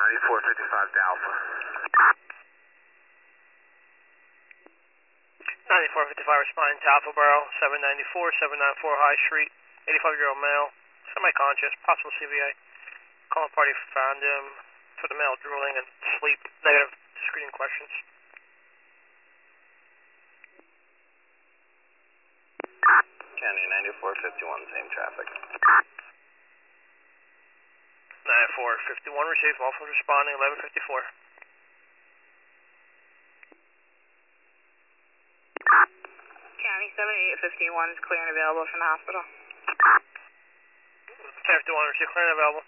9455 to Alpha. 9455 responding to Alpha Borough, 794 High Street, 85-year-old male, semi-conscious, possible CVA. Calling party found him for the male drooling and sleep. Negative screening questions. County 9451, same traffic. 9451 received, Waffles responding, 1154. County 7851 is clear and available from the hospital. 1051 received, clear and available.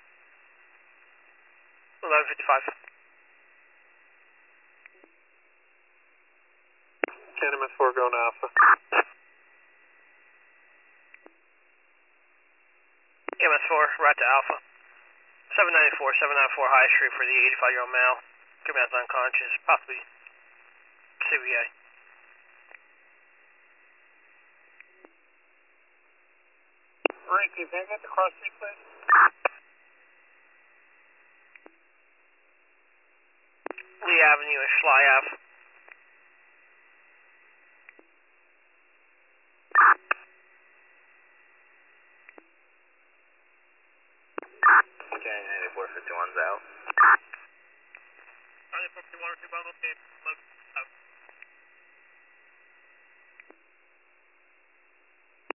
1155. County MS4 going to Alpha. MS4, right to Alpha. 794 High Street for the 85-year-old male. Could be unconscious, possibly CVA. Right, can you get the cross street, please? Lee Avenue and Schley Ave. County 9451's out. 9451 received, okay.